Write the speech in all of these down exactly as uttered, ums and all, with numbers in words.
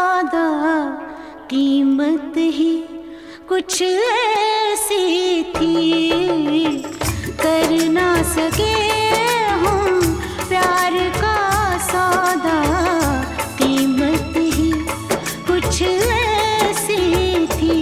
सौदा, कीमत ही कुछ ऐसी थी। कर ना सके हम प्यार का सौदा, कीमत ही कुछ ऐसी थी।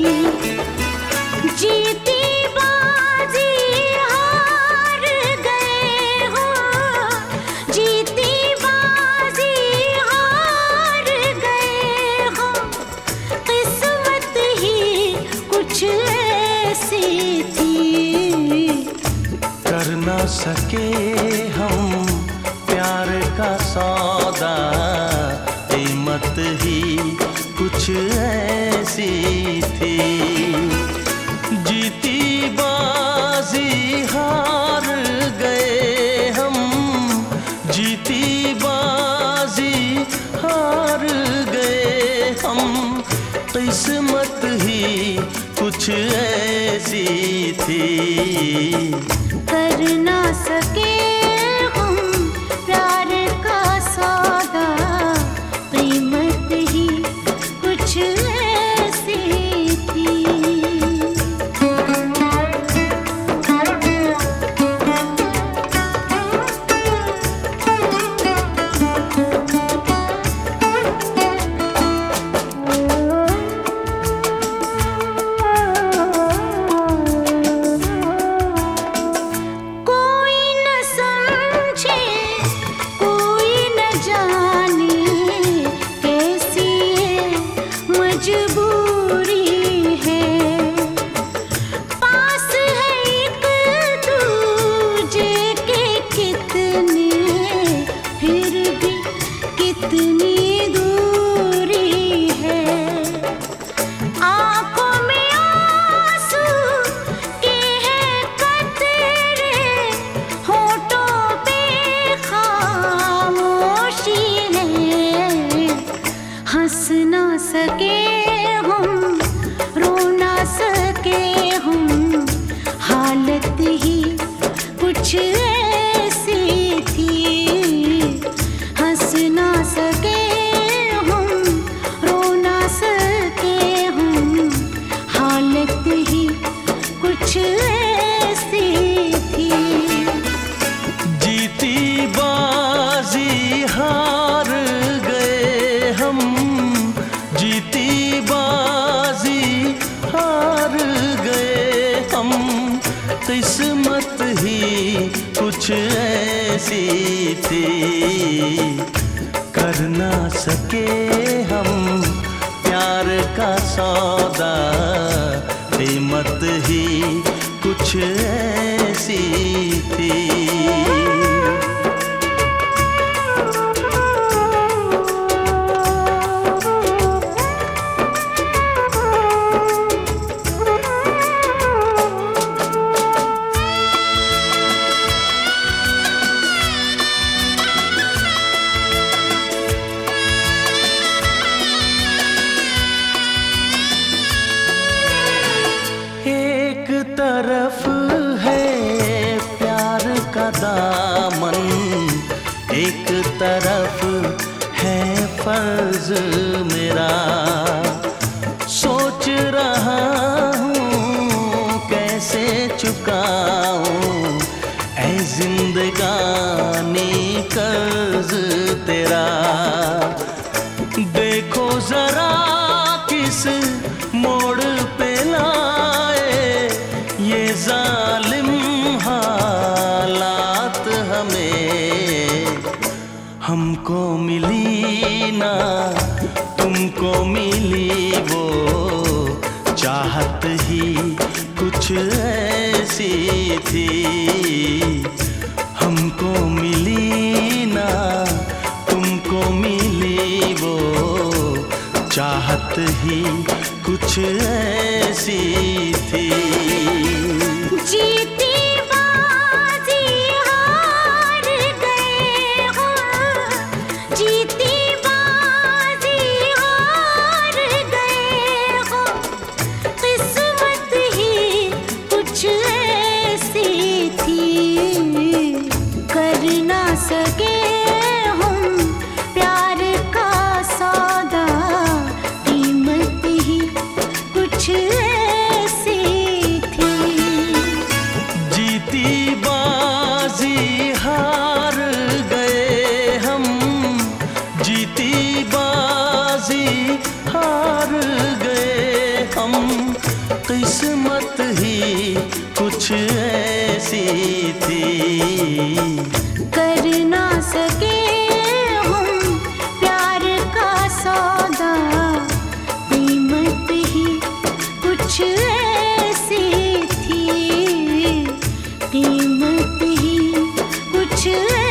जीती बाजी हार गए हो, जीती बाजी हार गए हो, किस्मत ही कुछ ऐसी थी। कर ना सके हम प्यार का सौदा, कीमत ही कुछ ऐसी थी। जीती बाजी हार गए हम, जीती बाजी हार गए हम, किस्मत ही कुछ ऐसी थी। कर ना सके हम प्यार का सौदा, कीमत ही कुछ ऐसी थी। हंस ना सके हम, रो ना सके हम, हालत ही कुछ ऐसी थी। हंस ना सके हम, रो ना सके हम, हालत ही कुछ ऐसी थी। जीती बाजी हार गए हम, जीती बाजी हार गए हम, किस्मत ही कुछ ऐसी थी। कर ना सके हम प्यार का सौदा, कीमत ही कुछ ऐसी थी। एक तरफ है प्यार का दामन, एक तरफ है फर्ज मेरा। सोच रहा हूँ कैसे चुकाऊं ऐ जिंदगानी कर्ज तेरा। देखो जरा किस मोड़ पे लाए ये जालिम हालात हमें। हमको मिली ना तुमको मिली वो चाहत ही कुछ ऐसी थी। हमको मिली ना तुमको मिली वो चाहत ही कुछ ऐसी थी। जीती बाजी हार गए हो, जीती बाजी हार गए हो, किस्मत ही कुछ ऐसी थी। कर ना सके हम प्यार का सौदा, चाहत ही कुछ